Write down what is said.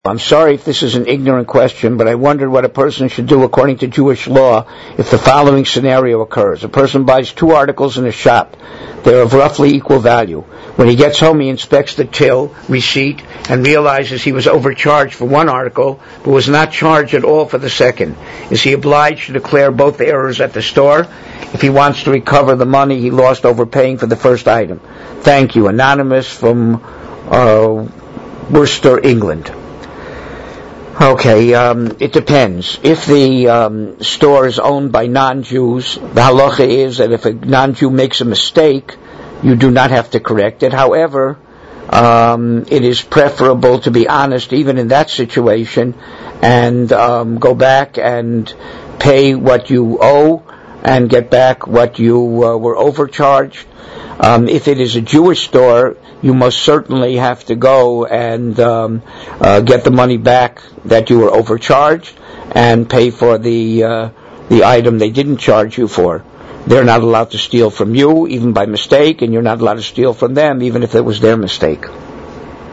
I'm sorry if this is an ignorant question, but I wondered what a person should do according to Jewish law if the following scenario occurs. A person buys 2 articles in a shop. They're of roughly equal value. When he gets home, he inspects the till, receipt, and realizes he was overcharged for one article, but was not charged at all for the second. Is he obliged to declare both errors at the store if he wants to recover the money he lost overpaying for the first item? Thank you. Anonymous from Worcester, England. Okay, it depends. If the store is owned by non-Jews, the halacha is that if a non-Jew makes a mistake, you do not have to correct it. However, it is preferable to be honest even in that situation and go back and pay what you owe and get back what you were overcharged. If it is a Jewish store, you most certainly have to go and get the money back that you were overcharged and pay for the item they didn't charge you for. They're not allowed to steal from you, even by mistake, and you're not allowed to steal from them, even if it was their mistake.